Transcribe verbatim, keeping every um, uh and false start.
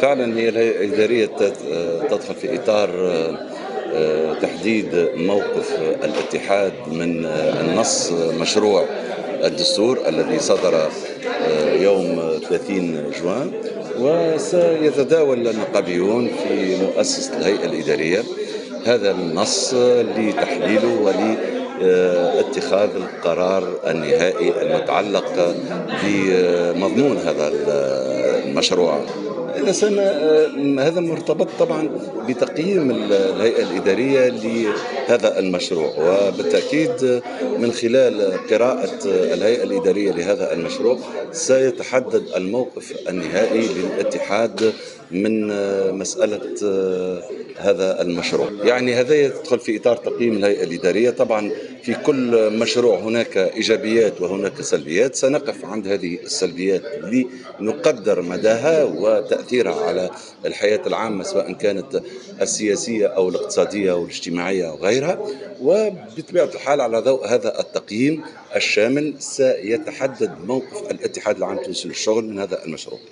فعلا هي الهيئة الإدارية تت- تدخل في إطار آه، تحديد موقف الاتحاد من آه، النص مشروع الدستور الذي صدر آه، يوم ثلاثين جوان. وسيتداول النقابيون في مؤسسة الهيئة الإدارية هذا النص لتحليله ولاتخاذ القرار النهائي المتعلق بمضمون هذا المشروع. إذا سنة هذا مرتبط طبعا بتقييم الهيئة الإدارية لهذا المشروع، وبالتأكيد من خلال قراءة الهيئة الإدارية لهذا المشروع سيتحدد الموقف النهائي للاتحاد من مسألة هذا المشروع. يعني هذا يدخل في إطار تقييم الهيئة الإدارية. طبعا في كل مشروع هناك إيجابيات وهناك سلبيات، سنقف عند هذه السلبيات لنقدر مداها وتأثيرها على الحياة العامة، سواء كانت السياسية أو الاقتصادية أو الاجتماعية أو غيرها. وبطبيعة الحال على ضوء هذا التقييم الشامل سيتحدد موقف الاتحاد العام التونسي للشغل من هذا المشروع.